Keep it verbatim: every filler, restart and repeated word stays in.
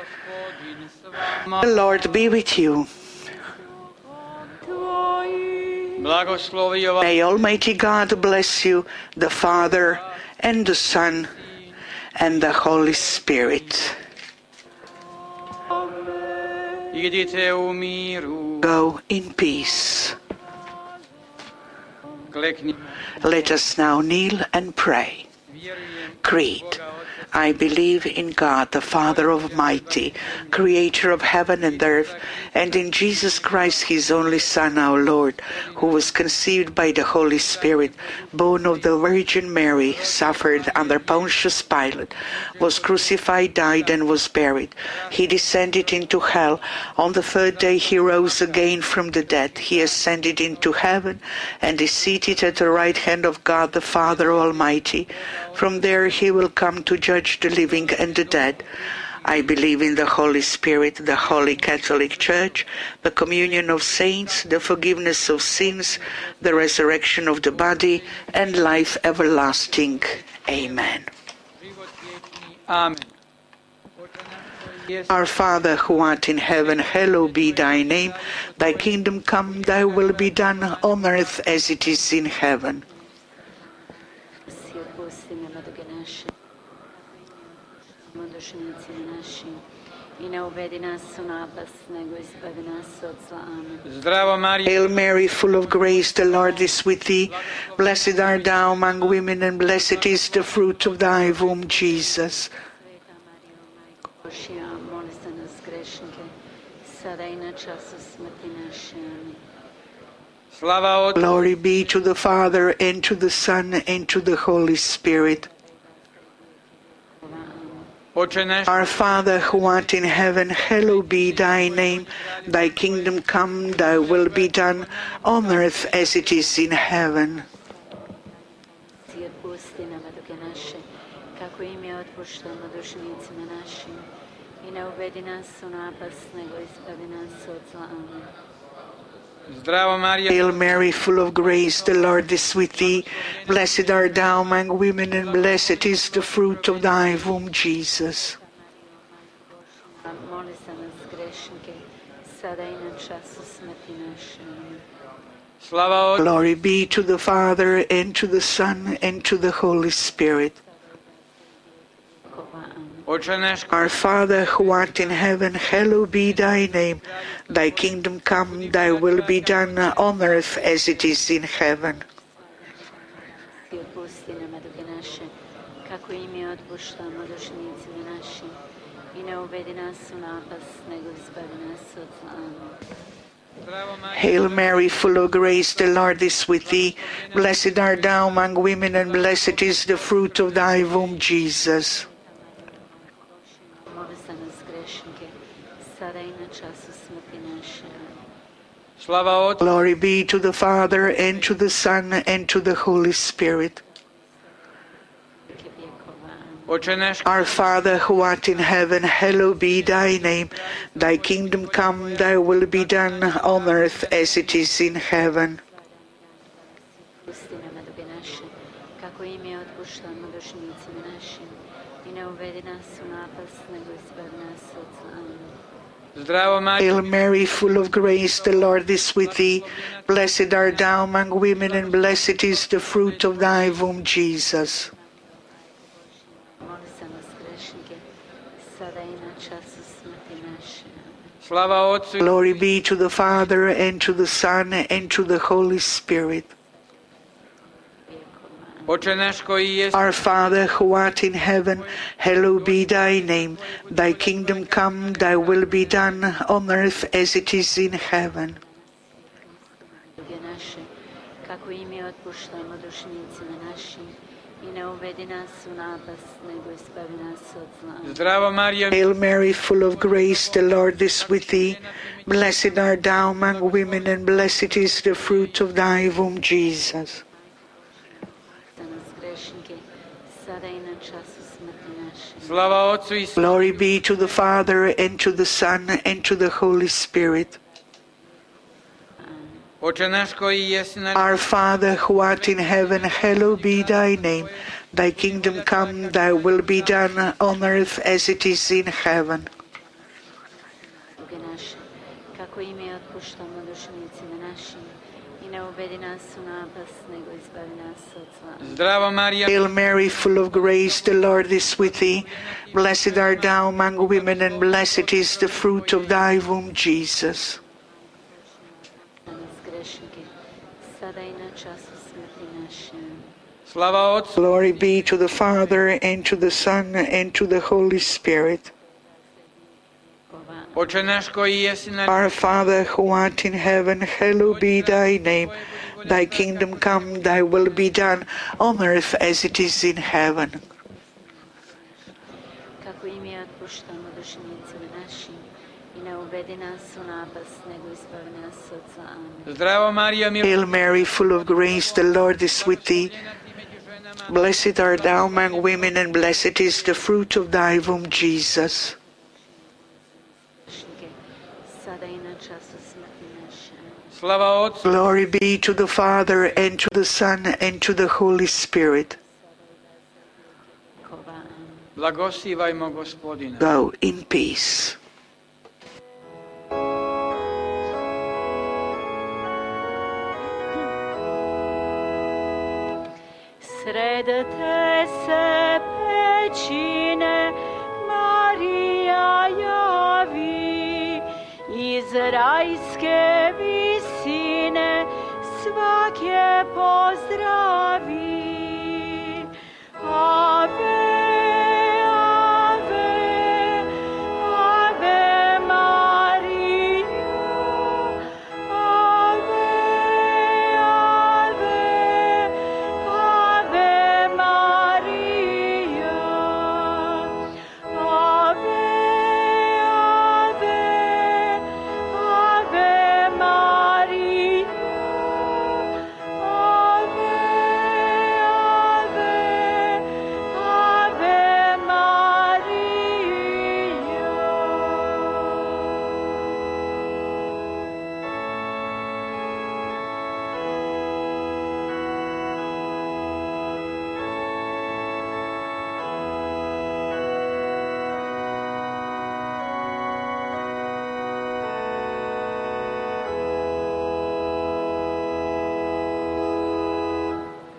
The Lord be with you. May Almighty God bless you, the Father, and the Son, and the Holy Spirit. Go in peace. Let us now kneel and pray. Creed. I believe in God, the Father Almighty, creator of heaven and earth, and in Jesus Christ, his only Son, our Lord, who was conceived by the Holy Spirit, born of the Virgin Mary, suffered under Pontius Pilate, was crucified, died, and was buried. He descended into hell. On the third day he rose again from the dead. He ascended into heaven and is seated at the right hand of God, the Father Almighty. From there he will come to judge the living and the dead. I believe in the Holy Spirit, the Holy Catholic Church, the communion of saints, the forgiveness of sins, the resurrection of the body, and life everlasting. Amen. Amen. Our Father, who art in heaven, hallowed be thy name. Thy kingdom come, thy will be done on earth as it is in heaven. Hail Mary, full of grace, the Lord is with thee. Blessed art thou among women, and blessed is the fruit of thy womb, Jesus. Glory be to the Father, and to the Son, and to the Holy Spirit. Our Father, who art in heaven, hallowed be thy name. Thy kingdom come, thy will be done, on earth as it is in heaven. Hail Mary, full of grace, the Lord is with thee. Blessed art thou among women, and blessed is the fruit of thy womb, Jesus. Glory be to the Father, and to the Son, and to the Holy Spirit. Our Father, who art in heaven, hallowed be thy name. Thy kingdom come, thy will be done on earth as it is in heaven. Hail Mary, full of grace, the Lord is with thee. Blessed art thou among women, and blessed is the fruit of thy womb, Jesus. Glory be to the Father, and to the Son, and to the Holy Spirit. Our Father, who art in heaven, hallowed be thy name. Thy kingdom come, thy will be done, on earth as it is in heaven. Hail Mary, full of grace, the Lord is with thee. Blessed art thou among women, and blessed is the fruit of thy womb, Jesus. Glory be to the Father, and to the Son, and to the Holy Spirit. Our Father, who art in heaven, hallowed be thy name. Thy kingdom come, thy will be done, on earth as it is in heaven. Hail Mary, full of grace, the Lord is with thee. Blessed art thou among women, and blessed is the fruit of thy womb, Jesus. Glory be to the Father, and to the Son, and to the Holy Spirit. Our Father, who art in heaven, hallowed be thy name. Thy kingdom come, thy will be done, on earth as it is in heaven. duge naše, kako i mi otpuštamo dužnicima našim. I ne uvedi nas u napast, nego izbavi nas od zla. Zdravo Marija, Hail Mary, full of grace, the Lord is with thee. Blessed art thou among women, and blessed is the fruit of thy womb, Jesus. Na nas grešnike, sada i na času smrti naše. slava Otcu, Glory be to the Father, and to the Son, and to the Holy Spirit. Oče naš koji jesi na Our Father, who art in heaven, hallowed be thy name. Thy kingdom come, thy will be done, on earth as it is in heaven. Kako i mi otpuštamo dužnicima našim. I ne uvedi nas u napast, nego izbavi nas od zla. Amen. Zdravo Marija, milo Hail Mary, full of grace, the Lord is with thee. Blessed art thou among women, and blessed is the fruit of thy womb, Jesus. Grešnike, sada i na času smrti naše. slava Otcu, Glory be to the Father, and to the Son, and to the Holy Spirit. Amen. blagosivajmo Gospodina. Go in peace. Sred te se pećine Marija javi, iz rajske visine svak je pozdravi. Ave